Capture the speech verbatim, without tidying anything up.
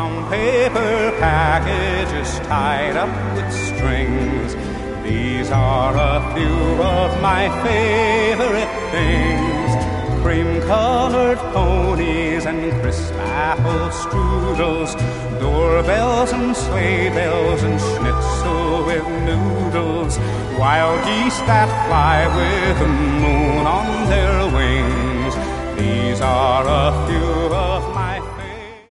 long paper packages tied up with strings. These are a few of my favorite things: cream-colored ponies and crisp apple strudels, doorbells and sleigh bells and schnitzel with noodles, wild geese that fly with the moon on their wings. These are a few of